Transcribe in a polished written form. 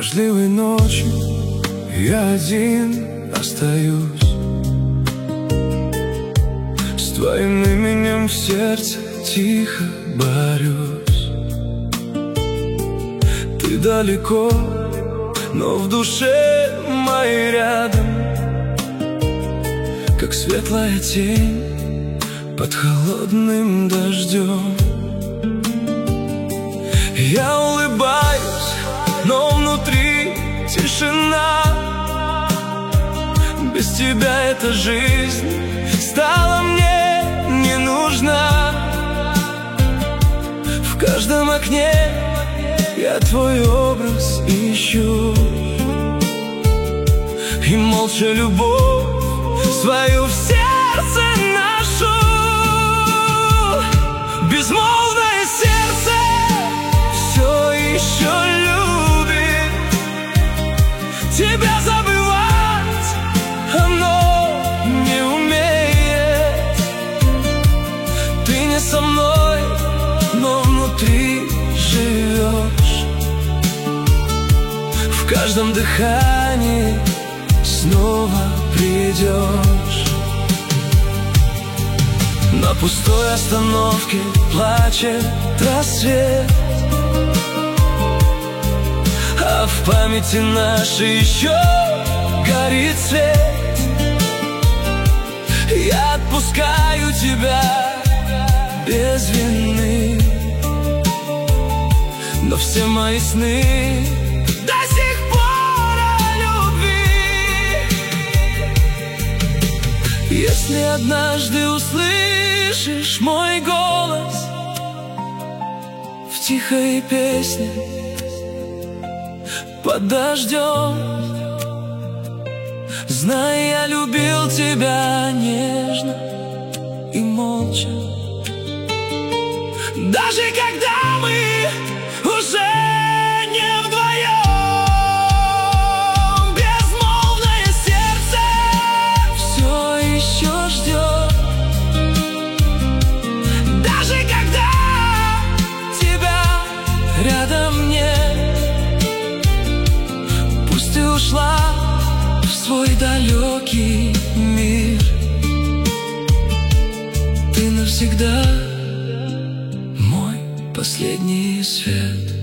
Дождливой ночью я один остаюсь, с твоим именем в сердце тихо борюсь. Ты далеко, но в душе моей рядом, как светлая тень под холодным дождем. Я улыбаюсь, но внутри тишина. Без тебя эта жизнь стала мне не нужна. В каждом окне я твой образ ищу, и молча любовь свою в сердце ношу. Безмолвное сердце все еще любит тебя, забывать оно не умеет. Ты не со мной, но внутри живешь. В каждом дыхании снова придешь. На пустой остановке плачет рассвет, а в памяти нашей еще горит свет. Я отпускаю тебя без вины, но все мои сны до сих пор о любви. Если однажды услышишь мой голос в тихой песне под дождем, знай, я любил тебя нежно и молча. Даже когда мы уже не вдвоем, безмолвное сердце все еще ждет. Даже когда тебя рядом нет, пусть ты ушла в свой далекий мир, ты навсегда мой последний свет.